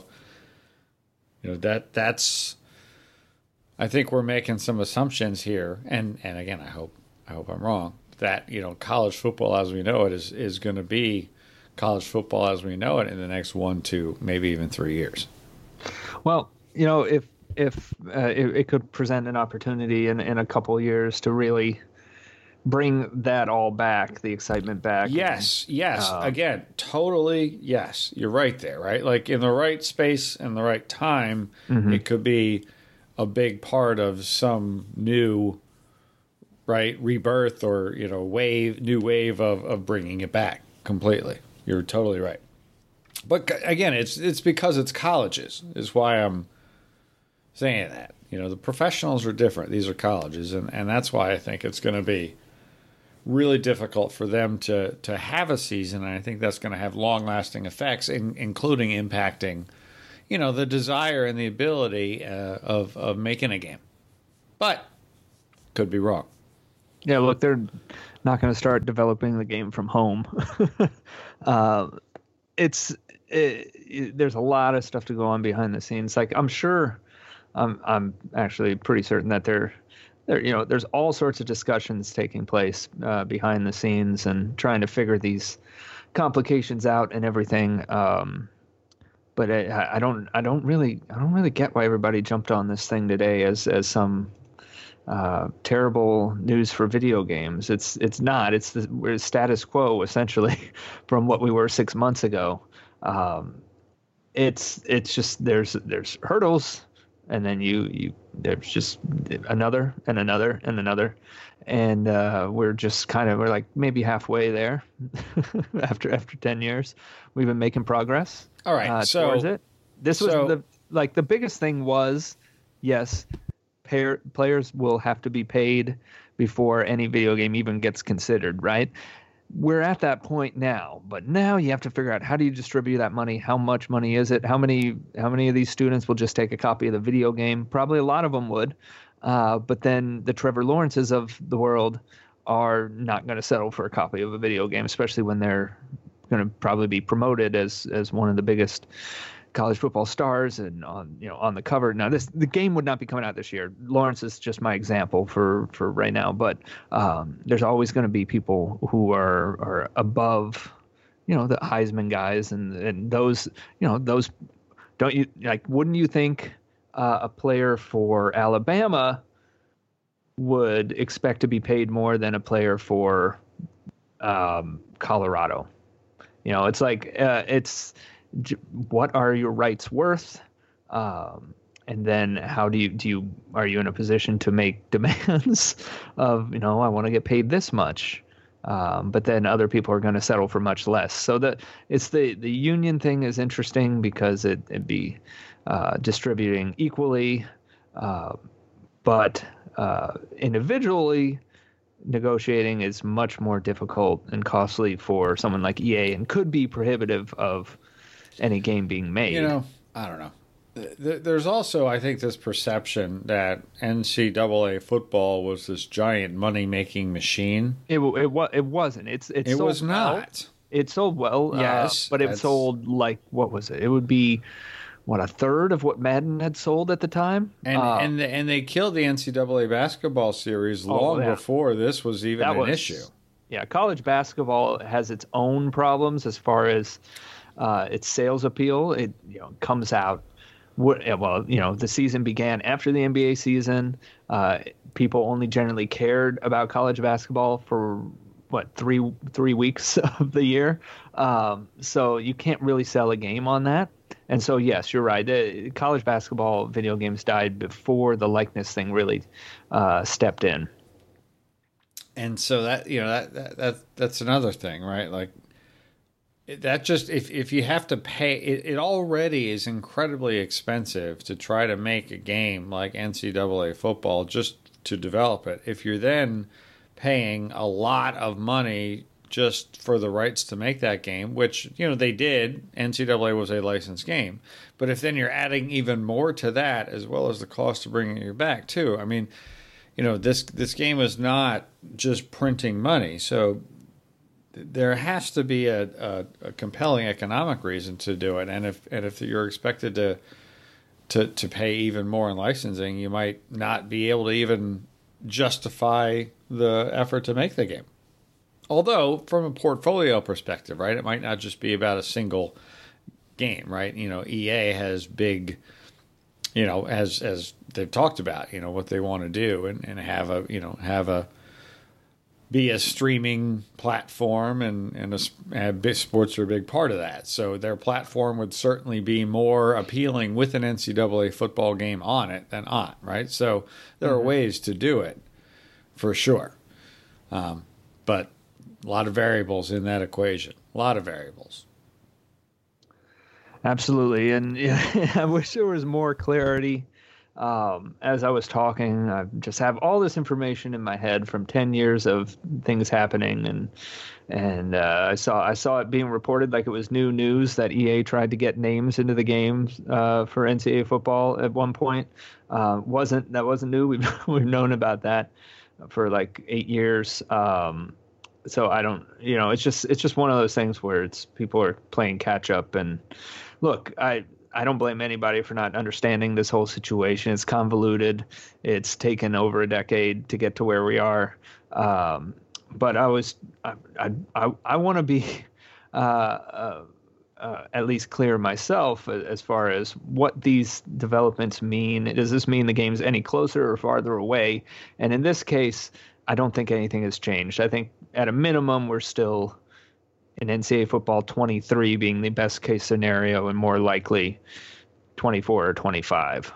you know, that that's, I think we're making some assumptions here, and, and again, I hope I hope I'm wrong. that, you know, college football as we know it is, is going to be college football as we know it in the next one, two, maybe even three years. Well, you know, if if uh, it, it could present an opportunity in, in a couple of years to really bring that all back, the excitement back. Yes, and, yes. um, Again, totally, yes. You're right there, right? Like in the right space and the right time, mm-hmm. it could be a big part of some new, right, rebirth or, you know, wave, new wave of, of bringing it back completely. You're totally right. But again, it's it's because it's colleges is why I'm saying that. You know, the professionals are different. These are colleges, and, and that's why I think it's going to be really difficult for them to, to have a season, and I think that's going to have long-lasting effects, in, including impacting, you know, the desire and the ability uh, of, of making a game. But could be wrong. Yeah, look, they're not going to start developing the game from home. uh, it's it, it, there's a lot of stuff to go on behind the scenes. Like I'm sure, I'm I'm actually pretty certain that there, there you know, there's all sorts of discussions taking place uh, behind the scenes and trying to figure these complications out and everything. Um, but I, I don't I don't really I don't really get why everybody jumped on this thing today as as some uh, terrible news for video games. It's it's not. It's the we're status quo essentially from what we were six months ago. Um, it's it's just there's there's hurdles, and then you you there's just another and another and another, and uh, we're just kind of we're like maybe halfway there after after ten years. We've been making progress. All right, uh, so towards it. This was so, the like the biggest thing was yes, pair, players will have to be paid before any video game even gets considered, right? We're at that point now, but now you have to figure out how do you distribute that money? How much money is it? How many how many of these students will just take a copy of the video game? Probably a lot of them would, uh, but then the Trevor Lawrences of the world are not going to settle for a copy of a video game, especially when they're going to probably be promoted as as one of the biggest college football stars and on you know on the cover. Now this the game would not be coming out this year. Lawrence is just my example for for right now, but um, there's always going to be people who are are above, you know, the Heisman guys and and those you know those don't you like wouldn't you think uh, a player for Alabama would expect to be paid more than a player for um, Colorado? You know, it's like uh, it's what are your rights worth, um, and then how do you do you are you in a position to make demands of you know I want to get paid this much, um, but then other people are going to settle for much less. So that it's the the union thing is interesting because it it'd be uh, distributing equally, uh, but uh, individually. Negotiating is much more difficult and costly for someone like E A and could be prohibitive of any game being made. You know, I don't know. There's also, I think, this perception that N C double A football was this giant money-making machine. It it, was, it wasn't. It's, it's It sold was not. Well. It sold well, yes, uh, but it sold like, what was it? It would be... what, a third of what Madden had sold at the time? And uh, and and they killed the N C double A basketball series oh, long yeah. before this was even that an was, issue. Yeah, college basketball has its own problems as far as uh, its sales appeal. It you know comes out well, you know, the season began after the N B A season. Uh, people only generally cared about college basketball for what three three weeks of the year. Um, so you can't really sell a game on that. And so, yes, you're right. The college basketball video games died before the likeness thing really uh, stepped in. And so that you know that, that that that's another thing, right? Like that just if if you have to pay, it, it already is incredibly expensive to try to make a game like N C double A football just to develop it. If you're then paying a lot of money just for the rights to make that game, which, you know, they did. N C double A was a licensed game. But if then you're adding even more to that, as well as the cost of bringing it back, too. I mean, you know, this this game is not just printing money. So there has to be a, a, a compelling economic reason to do it. And if and if you're expected to, to, to pay even more in licensing, you might not be able to even justify the effort to make the game. Although, from a portfolio perspective, right, it might not just be about a single game, right? You know, E A has big, you know, as as they've talked about, you know, what they want to do and, and have a, you know, have a, be a streaming platform, and, and a, and sports are a big part of that. So their platform would certainly be more appealing with an N C double A football game on it than not, right? So there mm-hmm. are ways to do it, for sure. Um, but a lot of variables in that equation. A lot of variables. Absolutely. And yeah, I wish there was more clarity. Um, as I was talking, I just have all this information in my head from ten years of things happening. And and uh, I saw I saw it being reported like it was new news that E A tried to get names into the games uh, for N C double A football at one point. Uh, wasn't That wasn't new. We've, we've known about that for like eight years. Um So I don't, you know, it's just it's just one of those things where it's people are playing catch up. And look, I I don't blame anybody for not understanding this whole situation. It's convoluted. It's taken over a decade to get to where we are. Um, but I was I I I, I want to be uh, uh, uh, at least clear myself as far as what these developments mean. Does this mean the game's any closer or farther away? And in this case, I don't think anything has changed. I think at a minimum, we're still in N C double A football twenty-three being the best case scenario, and more likely twenty-four or twenty-five.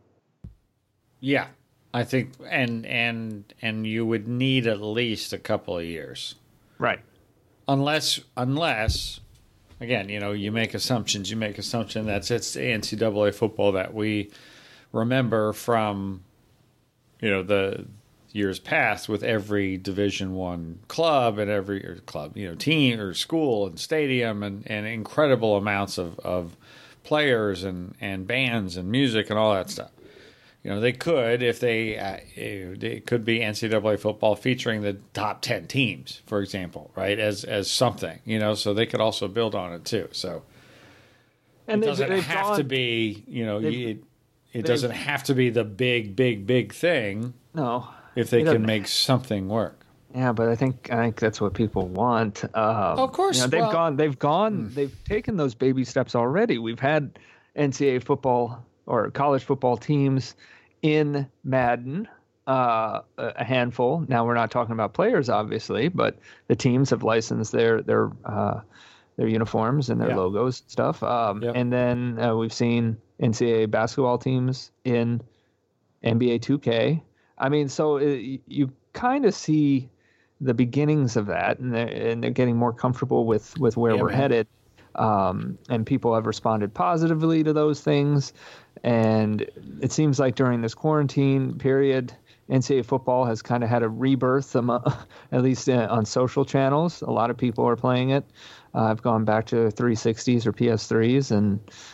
Yeah, I think, and and and you would need at least a couple of years, right? Unless unless again, you know, you make assumptions. You make assumption that's it's the N C double A football that we remember from, you know, the years past, with every Division One club and every or club, you know, team or school and stadium, and, and incredible amounts of, of players and, and bands and music and all that stuff. You know, they could, if they, uh, it could be N C double A football featuring the top ten teams, for example, right, as as something, you know, so they could also build on it too. So and it doesn't they've have gone, to be, you know, it, it doesn't have to be the big, big, big thing. No. If they can make something work. Yeah, but I think I think that's what people want. Um, oh, of course, you know, they've well, gone. They've gone. Mm. They've taken those baby steps already. We've had N C double A football or college football teams in Madden, uh, a handful. Now we're not talking about players, obviously, but the teams have licensed their their uh, their uniforms and their yeah. logos and stuff. Um, yep. And then uh, we've seen N C double A basketball teams in N B A two K. I mean, so it, you kind of see the beginnings of that, and they're, and they're getting more comfortable with, with where yeah, we're man. headed. Um, and people have responded positively to those things. And it seems like during this quarantine period, N C double A football has kind of had a rebirth, um, at least uh, on social channels. A lot of people are playing it. Uh, I've gone back to three sixties or P S threes, and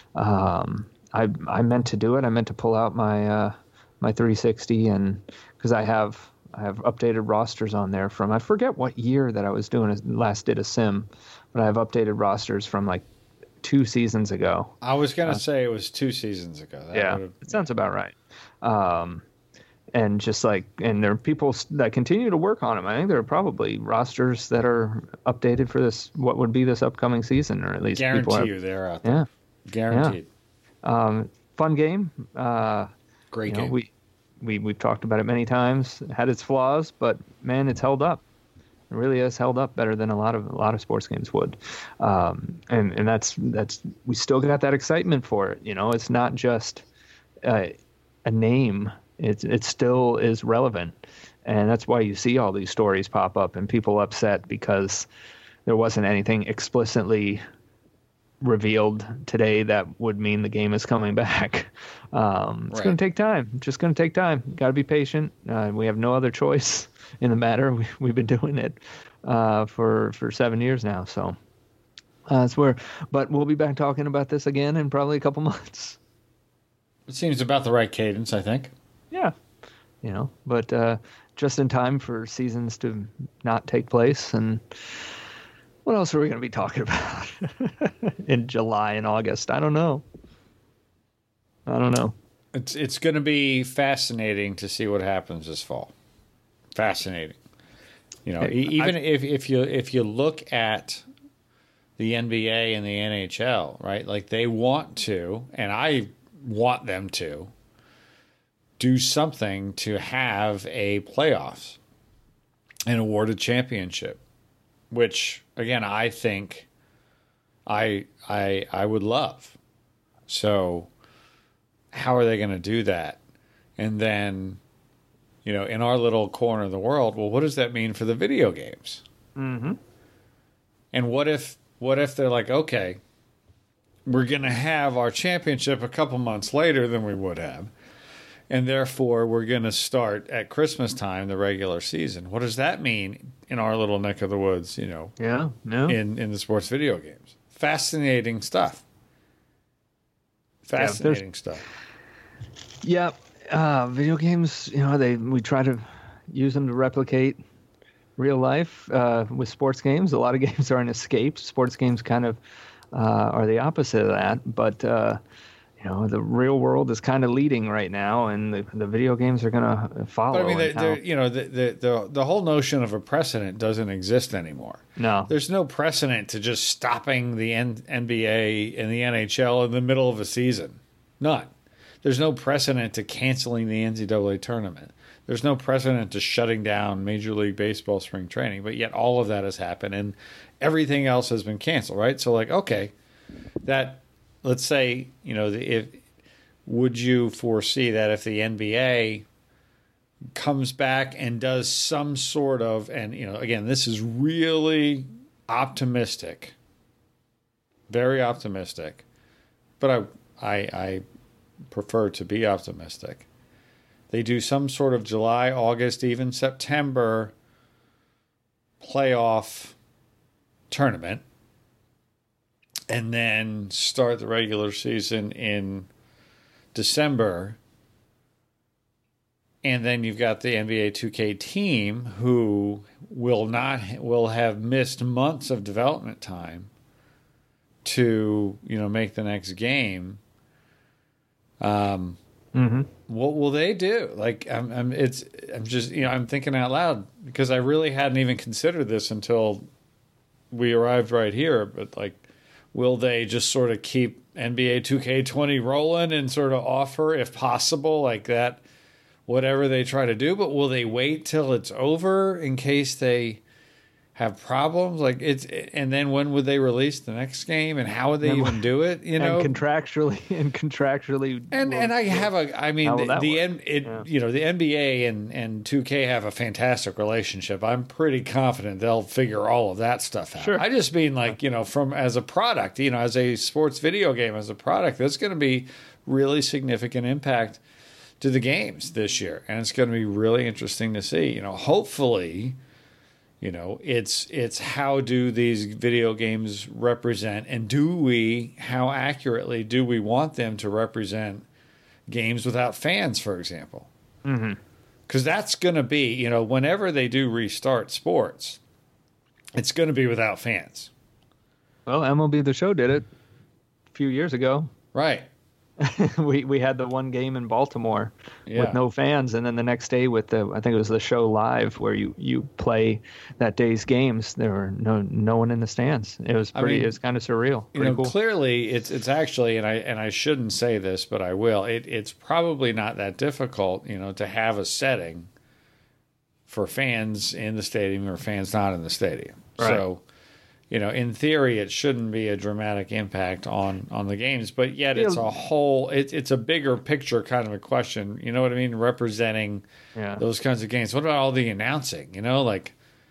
um, I I meant to do it. I meant to pull out my uh, my three sixty, and because I have I have updated rosters on there from, I forget what year that I was doing a, last did a sim, but I have updated rosters from like two seasons ago. I was gonna uh, say it was two seasons ago. That yeah, it sounds about right. Um, and just like, and there are people that continue to work on them. I think there are probably rosters that are updated for this, what would be this upcoming season, or at least guarantee people have, you they're out there. Yeah, guaranteed. Yeah. Um, fun game. Uh, Great you know, game. We we we've talked about it many times. It had its flaws, but man, it's held up. It really has held up better than a lot of a lot of sports games would. Um, and and that's that's we still got that excitement for it. You know, it's not just uh, a name. It's it still is relevant, and that's why you see all these stories pop up and people upset because there wasn't anything explicitly revealed today that would mean the game is coming back. Um, it's right. going to take time. It's just going to take time. Got to be patient. Uh, we have no other choice in the matter. We, we've been doing it uh, for for seven years now. So uh, that's where. But we'll be back talking about this again in probably a couple months. It seems about the right cadence, I think. Yeah, you know, but uh, just in time for seasons to not take place. And what else are we going to be talking about in July and August? I don't know. I don't know. It's it's going to be fascinating to see what happens this fall. Fascinating. You know, e- even I, if, if you if you look at the N B A and the N H L, right? Like they want to, and I want them to, do something to have a playoffs and award a championship, which again I think I I I would love. So how are they going to do that? And then, you know, in our little corner of the world, well, what does that mean for the video games? Mm-hmm. And what if what if they're like, okay, we're going to have our championship a couple months later than we would have, and therefore we're going to start at Christmas time the regular season. What does that mean in our little neck of the woods, you know, yeah, no. in, in the sports video games? Fascinating stuff. Fascinating yeah, stuff. Yeah, uh, video games, you know, they we try to use them to replicate real life uh, with sports games. A lot of games are an escape. Sports games kind of uh, are the opposite of that. But, uh, you know, the real world is kind of leading right now, and the, the video games are going to follow. But I mean, they're, they're, you know, the, the, the, the whole notion of a precedent doesn't exist anymore. No. There's no precedent to just stopping the N- NBA and the N H L in the middle of a season. None. There's no precedent to canceling the N C double A tournament. There's no precedent to shutting down Major League Baseball spring training, but yet all of that has happened, and everything else has been canceled, right? So, like, okay, that, let's say, you know, if would you foresee that if the N B A comes back and does some sort of, and, you know, again, this is really optimistic, very optimistic, but I, I, I prefer to be optimistic. They do some sort of July, August, even September playoff tournament, and then start the regular season in December. And then you've got the N B A two K team who will not will have missed months of development time to, you know, make the next game. Um, mm-hmm. What will they do? Like, I'm, I'm, it's, I'm just, you know, I'm thinking out loud because I really hadn't even considered this until we arrived right here. But like, will they just sort of keep N B A two K twenty rolling and sort of offer, if possible, like that, whatever they try to do? But will they wait till it's over in case they have problems? Like it's, and then when would they release the next game, and how would they and, even do it? You know, and contractually and contractually. And will, and I have a, I mean, the, the N, it, yeah. you know, the N B A and and two K have a fantastic relationship. I'm pretty confident they'll figure all of that stuff out. Sure. I just mean like, you know, from as a product, you know, as a sports video game, as a product, that's going to be really significant impact to the games this year, and it's going to be really interesting to see. You know, hopefully. You know, it's it's how do these video games represent, and do we, how accurately do we want them to represent games without fans, for example? Mm-hmm. Because that's going to be, you know, whenever they do restart sports, it's going to be without fans. Well, M L B The Show did it a few years ago. Right. we we had the one game in Baltimore yeah. with no fans, and then the next day with the I think it was the Show Live where you, you play that day's games. There were no no one in the stands. It was pretty. I mean, it was kind of surreal. You know, cool. Clearly it's it's actually, and I and I shouldn't say this, but I will. It it's probably not that difficult, you know, to have a setting for fans in the stadium or fans not in the stadium. Right. So. You know, in theory, it shouldn't be a dramatic impact on, on the games, but yet it's a whole, it, it's a bigger picture kind of a question. You know what I mean? Representing yeah. those kinds of games. What about all the announcing? You know, like,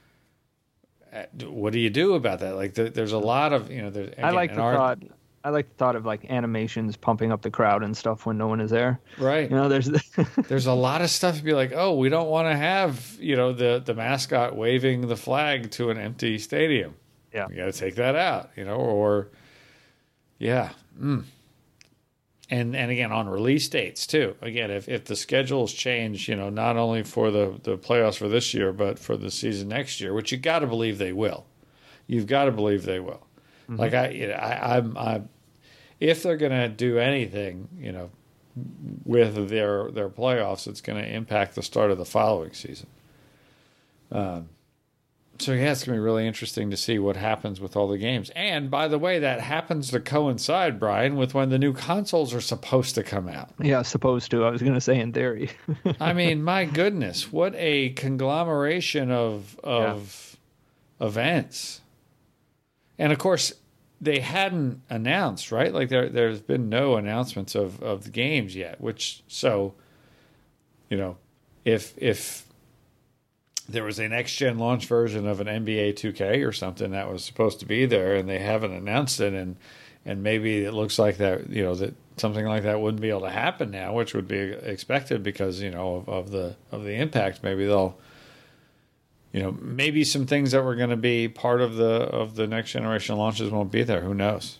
what do you do about that? Like, there, there's a lot of, you know, there's, again, I like the our, thought. I like the thought of like animations pumping up the crowd and stuff when no one is there. Right. You know, there's there's a lot of stuff to be like, oh, we don't want to have, you know, the the mascot waving the flag to an empty stadium. Yeah. You got to take that out, you know, or, yeah. Mm. And and again, on release dates, too. Again, if, if the schedules change, you know, not only for the, the playoffs for this year, but for the season next year, which you got to believe they will. You've got to believe they will. Mm-hmm. Like, I, you know, I, I'm, I'm, if they're going to do anything, you know, with their, their playoffs, it's going to impact the start of the following season. Um, So yeah, it's going to be really interesting to see what happens with all the games. And by the way, that happens to coincide, Brian, with when the new consoles are supposed to come out. Yeah, supposed to. I was going to say in theory. I mean, my goodness, what a conglomeration of of yeah. events. And of course, they hadn't announced, right? Like there there's been no announcements of, of the games yet, which so you know, if if there was a next-gen launch version of an N B A two K or something that was supposed to be there, and they haven't announced it, and and maybe it looks like that, you know, that something like that wouldn't be able to happen now, which would be expected because, you know, of, of the of the impact. Maybe they'll, you know, maybe some things that were going to be part of the of the next generation launches won't be there. Who knows?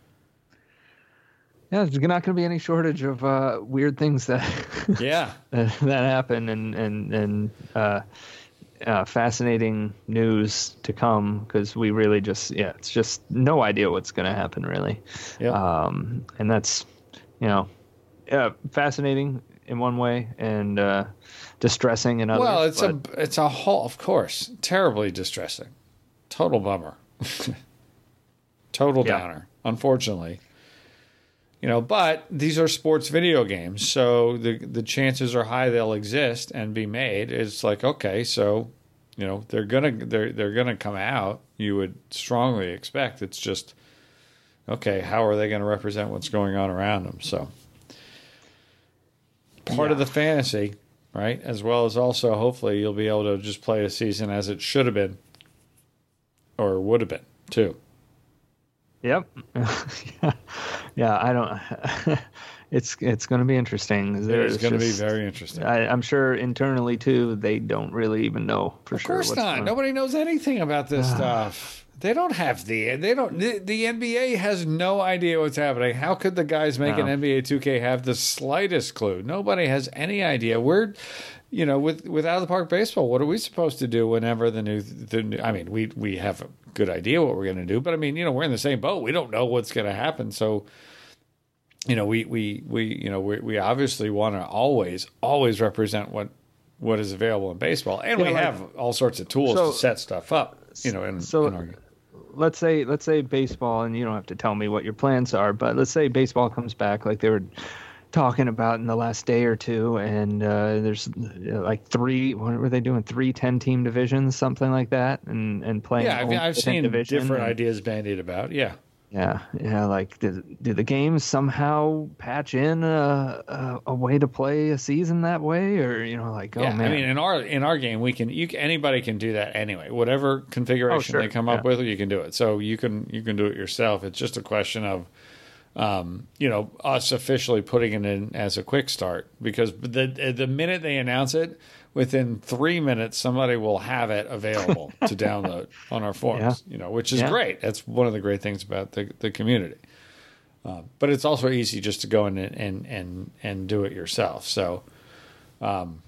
Yeah, there's not going to be any shortage of uh, weird things that yeah that, that happen, and and and. Uh, Uh, fascinating news to come, because we really just yeah it's just no idea what's going to happen really. Yeah. Um, and that's, you know, uh, fascinating in one way and uh, distressing in others. Well, it's but... a it's a whole, of course, terribly distressing, total bummer, total yeah. downer, unfortunately. You know, but these are sports video games, so the the chances are high they'll exist and be made. It's like, okay, so, you know, they're gonna they're they're gonna come out. You would strongly expect. It's just, okay, how are they going to represent what's going on around them? So part yeah. of the fantasy, right? As well as also hopefully you'll be able to just play a season as it should have been, or would have been too. Yep. yeah. yeah, I don't. it's it's going to be interesting. There's it's going to be very interesting. I, I'm sure internally too, they don't really even know for of sure. Of course not. Gonna... Nobody knows anything about this stuff. They don't have the. They don't. The, the N B A has no idea what's happening. How could the guys making no. N B A two K have the slightest clue? Nobody has any idea. We're, you know, with with out of the park baseball, what are we supposed to do whenever the new? The new I mean, we we have a good idea what we're going to do, but I mean, you know, we're in the same boat. We don't know what's going to happen, so. You know, we, we, we you know we we obviously want to always always represent what what is available in baseball, and yeah, we like, have all sorts of tools so, to set stuff up. You know, in, so in our... let's say let's say baseball, and you don't have to tell me what your plans are, but let's say baseball comes back like they were talking about in the last day or two, and uh, there's you know, like three. What were they doing? Three ten-team divisions, something like that, and and playing. Yeah, I mean, I've seen different and, ideas bandied about. Yeah. Yeah, yeah. Like, do, do the games somehow patch in a, a a way to play a season that way, or you know, like, oh yeah, man. I mean, in our in our game, we can you anybody can do that anyway. Whatever configuration oh, sure. they come yeah. up with, you can do it. So you can you can do it yourself. It's just a question of, um, you know, us officially putting it in as a quick start, because the the minute they announce it, within three minutes, somebody will have it available to download on our forums, yeah. you know, which is yeah. great. That's one of the great things about the, the community. Uh, but it's also easy just to go in and, and, and, and do it yourself. So, um,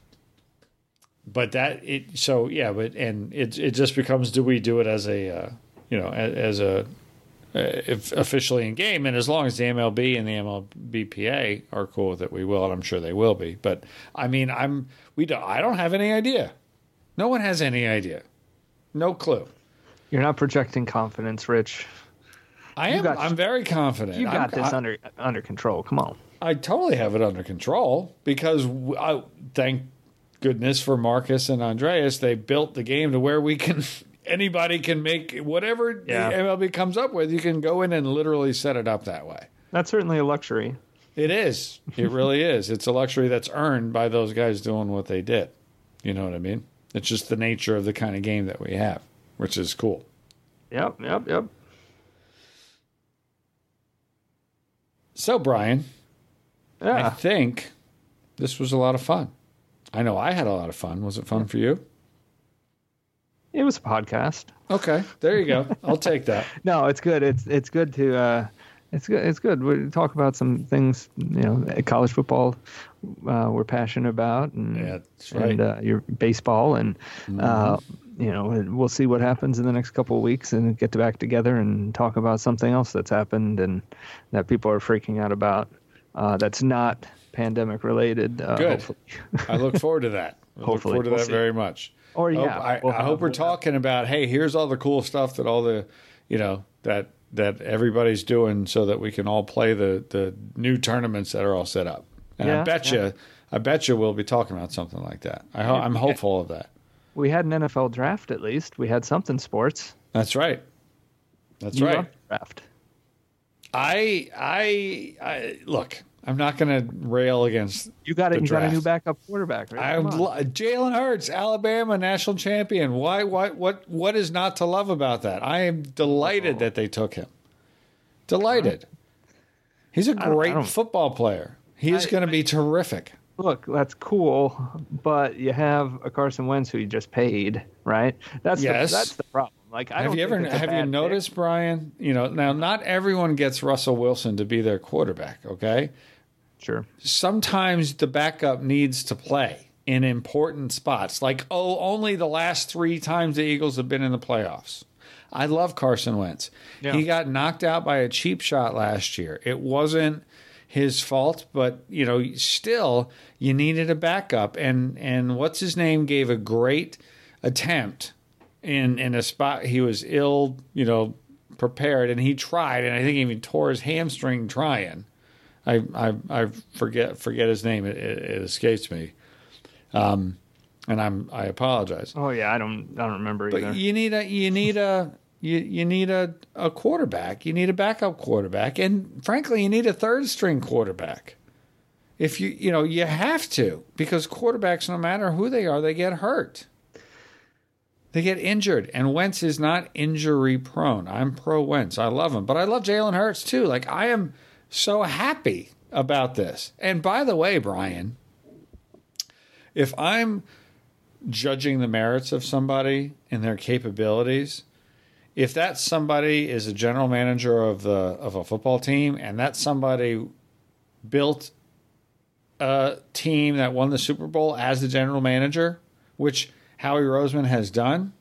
but that it, so yeah, but, and it, it just becomes, do we do it as a, uh, you know, as, as a, uh, if officially in game, and as long as the M L B and the M L B P A are cool with it, we will, and I'm sure they will be. But I mean, I'm we don't I don't have any idea. No one has any idea. No clue. You're not projecting confidence, Rich. I am. Got, I'm very confident. You got I'm, this I, under under control. Come on. I totally have it under control because I, thank goodness for Marcus and Andreas, they built the game to where we can. Anybody can make whatever yeah. the M L B comes up with. You can go in and literally set it up that way. That's certainly a luxury. It is. It really is. It's a luxury that's earned by those guys doing what they did. You know what I mean? It's just the nature of the kind of game that we have, which is cool. Yep, yep, yep. So, Brian, yeah. I think this was a lot of fun. I know I had a lot of fun. Was it fun for you? It was a podcast. Okay, there you go. I'll take that. No, it's good. It's it's good to uh, it's good. It's good. We talk about some things, you know, college football. Uh, we're passionate about, and yeah, that's right. And uh, your baseball, and mm-hmm. uh, you know, we'll see what happens in the next couple of weeks, and get back together and talk about something else that's happened and that people are freaking out about. Uh, that's not pandemic related. Uh, good. Hopefully. I look forward to that. I hopefully, look forward to we'll that see. very much. Or hope, yeah, I, we'll I have- hope we're we'll have- talking about, hey, here's all the cool stuff that all the, you know, that that everybody's doing so that we can all play the the new tournaments that are all set up. And I Yeah, bet yeah. you, I bet you we'll be talking about something like that. I ho- I'm hopeful of that. We had an N F L draft at least. We had something sports. That's right. That's You right. love the draft. I, I, I look. I'm not going to rail against. You got it. the You got a draft. new backup quarterback, right? I Come on. lo- Jalen Hurts, Alabama national champion. Why? What? What? What is not to love about that? I am delighted Oh. that they took him. Delighted. He's a don't- I great don't- football player. He's I- going to be terrific. Look, that's cool, but you have a Carson Wentz who you just paid, right? That's Yes. the, that's the problem. Like, I Have don't you ever think it's a have you bad pick. noticed, Brian? You know, now not everyone gets Russell Wilson to be their quarterback. Okay. Sure. Sometimes the backup needs to play in important spots. Like, oh, only the last three times the Eagles have been in the playoffs. I love Carson Wentz. Yeah. He got knocked out by a cheap shot last year. It wasn't his fault, but you know, still you needed a backup. And and what's his name gave a great attempt in in a spot he was ill, you know, prepared, and he tried, and I think he even tore his hamstring trying. I I, I forget forget his name. It, it, it escapes me, um, and I'm I apologize. Oh yeah, I don't I don't remember either. But you need a you need a you you need a, a quarterback. You need a backup quarterback, and frankly, you need a third string quarterback. If you you know you have to, because quarterbacks, no matter who they are, they get hurt. They get injured, and Wentz is not injury prone. I'm pro Wentz. I love him, but I love Jalen Hurts too. Like, I am so happy about this. And by the way, Brian, if I'm judging the merits of somebody and their capabilities, if that somebody is a general manager of the of a football team, and that somebody built a team that won the Super Bowl as the general manager, which Howie Roseman has done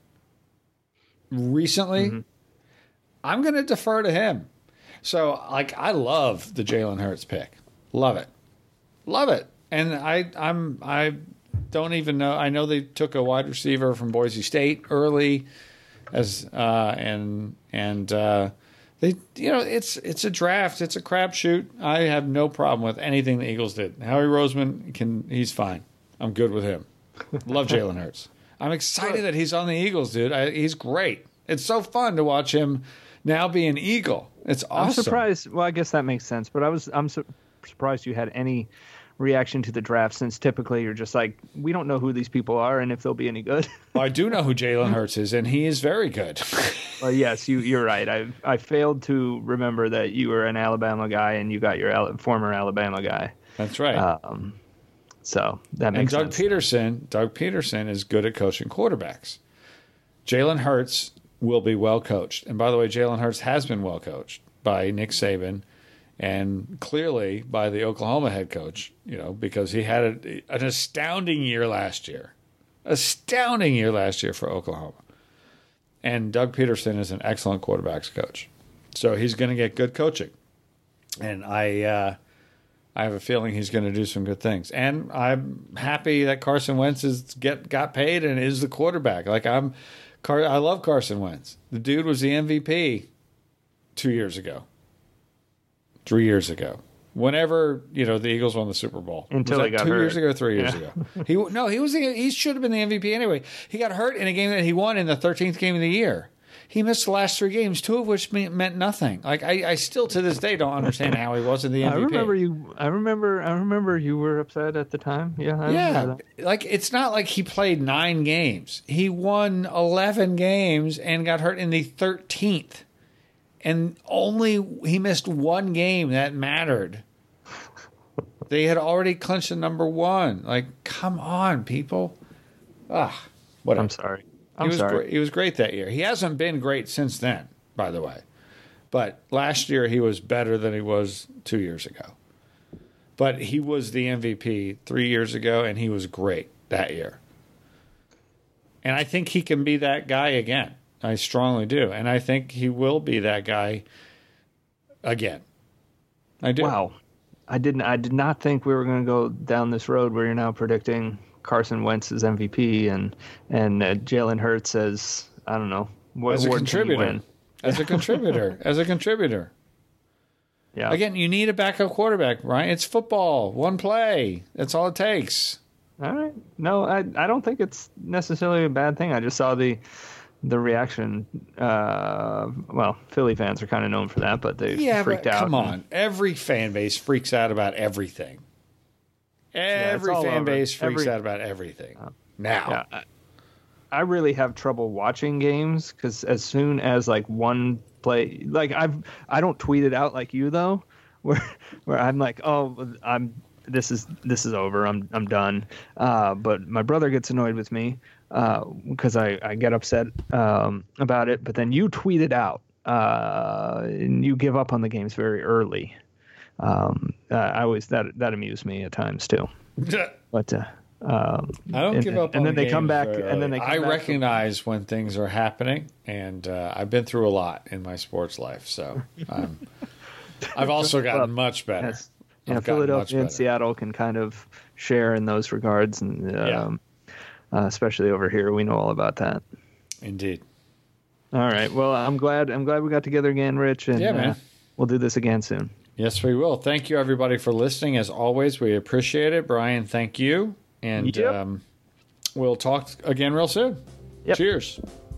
recently, mm-hmm. I'm going to defer to him. So, like, I love the Jalen Hurts pick. Love it. Love it. And I I'm I don't even know. I know they took a wide receiver from Boise State early, as uh, and and uh, they you know it's it's a draft. It's a crapshoot. I have no problem with anything the Eagles did. Howie Roseman can he's fine. I'm good with him. Love Jalen Hurts. I'm excited that he's on the Eagles, dude. I, he's great. It's so fun to watch him now be an Eagle. It's awesome. I'm surprised. Well, I guess that makes sense. But I was I'm su- surprised you had any reaction to the draft, since typically you're just like, we don't know who these people are and if they'll be any good. Well, I do know who Jalen Hurts is, and he is very good. Well, yes, you you're right. I I failed to remember that you were an Alabama guy and you got your Al- former Alabama guy. That's right. Um, so that and makes Doug sense. Peterson, Doug Peterson is good at coaching quarterbacks. Jalen Hurts will be well coached. And by the way, Jalen Hurts has been well coached by Nick Saban and clearly by the Oklahoma head coach, you know, because he had a, an astounding year last year. Astounding year last year for Oklahoma. And Doug Peterson is an excellent quarterbacks coach. So he's going to get good coaching. And I uh, I have a feeling he's going to do some good things. And I'm happy that Carson Wentz is get got paid and is the quarterback. Like I'm Car- I love Carson Wentz. The dude was the M V P two years ago. Three years ago. Whenever, you know, the Eagles won the Super Bowl. Until was he that got two hurt. years ago, three years Yeah. ago. He no, he was the, he should have been the M V P anyway. He got hurt in a game that he won in the thirteenth game of the year. He missed the last three games, two of which me- meant nothing. Like I, I still to this day don't understand how he wasn't the M V P. I remember you. I remember. I remember you were upset at the time. Yeah. I Yeah, remember that. like it's not like he played nine games. He won eleven games and got hurt in the thirteenth, and only he missed one game that mattered. They had already clinched the number one. Like, come on, people. Ah, whatever. I'm sorry. I'm he was sorry. Great. He was great that year. He hasn't been great since then, by the way. But last year he was better than he was two years ago. But he was the M V P three years ago, and he was great that year. And I think he can be that guy again. I strongly do. And I think he will be that guy again. I do. Wow. I didn't. I did not think we were going to go down this road where you're now predicting Carson Wentz as M V P and and uh, Jalen Hurts as I don't know what as a award did he contributor, win? as a contributor, as a contributor. Yeah. Again, you need a backup quarterback, right? It's football, one play. That's all it takes. All right. No, I I don't think it's necessarily a bad thing. I just saw the the reaction. Uh, well, Philly fans are kind of known for that, but they Yeah, freaked but out. come and- on. Every fan base freaks out about everything. Every all fan over. base freaks Every- out about everything. Now. Yeah, I, I really have trouble watching games because as soon as like one play, like I've I don't tweet it out like you though, where where I'm like, oh, I'm this is this is over. I'm I'm done. Uh, but my brother gets annoyed with me because I I get upset um, about it. But then you tweet it out uh, and you give up on the games very early. Um, uh, I always that that amused me at times too. But uh, um, I don't and, give up and on then the they come games back very and then early. they come I back recognize when things are happening, and uh, I've been through a lot in my sports life, so um, I've also gotten Well, much better. Yes. I've Yeah, gotten much Philadelphia and better. Seattle can kind of share in those regards, and um, uh, especially over here, we know all about that. Indeed. All right. Well, I'm glad. I'm glad we got together again, Rich. And Yeah, man. Uh, we'll do this again soon. Yes, we will. Thank you, everybody, for listening. As always, we appreciate it. Brian, thank you. And Yep. um, we'll talk again real soon. Yep. Cheers.